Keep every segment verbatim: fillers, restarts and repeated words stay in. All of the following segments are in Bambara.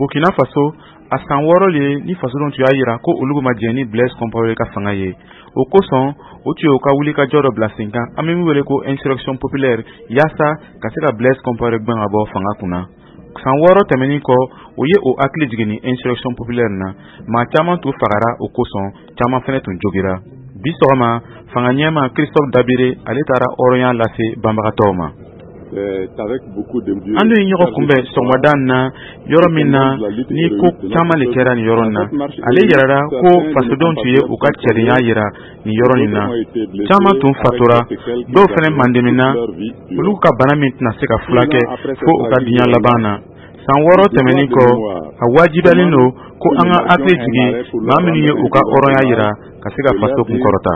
Burkina Faso a san wɔɔrɔ le ni fasodenw tun y'a yira ko olu ma jɛn ni Blaise Compaoré ka fanga ye. O kosɔn o tun ye u ka wuli ka jɔ dɔ bila sen kan, an bɛ min wele ko insurrection populaire, yaasa ka se ka Blaise Compaoré gbɛn ka bɔ fanga kunna. San wɔɔrɔ tɛmɛnin kɔ o ye o hakili jigin ni insurrection populaire na, maa caman tun fagara o kosɔn, caman fɛnɛ tun jogira. Bi sɔgɔma fanga ɲɛma Christophe Dabire ale taara hɔrɔnya lase banbagatɔw ma. An ye ɲɔgɔn kunbɛn sɔgɔmada na yɔrɔ min na ni ko caman le kɛra nin yɔrɔ na. Ale yirara ko fasodenw tun ye u ka cɛdenya yira nin yɔrɔ nin na. Caman tun fatura, dɔw fɛnɛ mandemina, olu ka bana min tɛna se ka furakɛ fo u ka diɲɛ laban na. San wɔɔrɔ tɛmɛnin kɔ a wajibiyalen don ko an ka hakili jigin maa minnu ye u ka hɔrɔnya yira ka se ka faso kun kɔrɔta.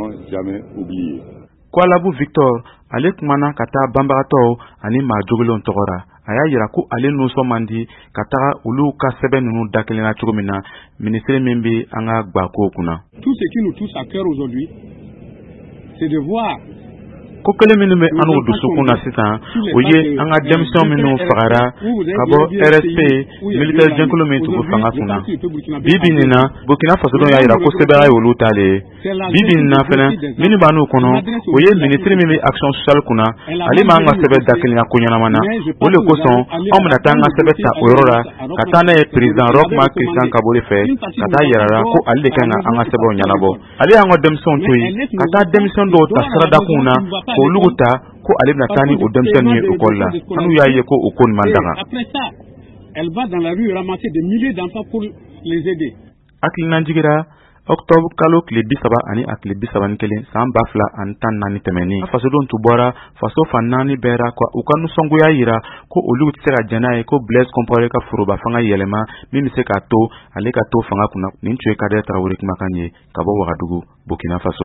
Kwalabu Victor ale kumana ka taa banbagatɔw ani maa jogilenw tɔgɔra. A y'a yira ko ale nusɔn man di ka taga olu ka sɛbɛn ninnu da kelen na cogo min na ministre min bɛ an ka gbako kunna. Tout ce qui nous touche à cœur aujourd'hui, c'est de voir ko kelen minnu bɛ an n'u dusukun na sisan o ye an ka denmisɛnw minnu fagara ka bɔ R S P militaire jɛnkulu min tun bɛ fanga kunna. Bibi nin na Burkina Fasodenw y'a yira ko sɛbɛya ye olu ta le ye. Bibi nin na fɛnɛ minnu b'an n'u kɔnɔ o ye ministre min bɛ action sociale kunna, ale m'an ka sɛbɛn da kelen na ko ɲɛnama na. O de kosɔn anw bɛna taa an ka sɛbɛn ta o yɔrɔ la ka taa n'a ye président Roch-Marc Christian Kabore fɛ ka taa yirara ko ale de kan ka an ka sɛbɛnw ɲɛnabɔ. Ale y'an ka denmisɛnw to yen ka taa denmisɛn dɔw ta siradakun na k'olu ta ko ale bɛna taa ni o denmisɛnnin ye école la. An y'u y'a ye ko o ko nin man daga. Elle va dans la rue ramasser des milliers d'enfants pour les aider. Hakilina jigira Octobre kalo tile bi saba ani a tile bi saba ni kelen san ba fila ani tan naani tɛmɛnin. Fasodenw tun bɔra faso fan naani bɛɛ ra u ka nisɔngoya yira ko olu tɛ se ka jɛn n'a ye ko Blaise Compaoré ka foroba fanga yɛlɛma min bɛ se k'a to ale ka to fanga kunna. Nin tun ye Kader Tarawele kumakan ye ka bɔ Wagadugu, Burkina Faso.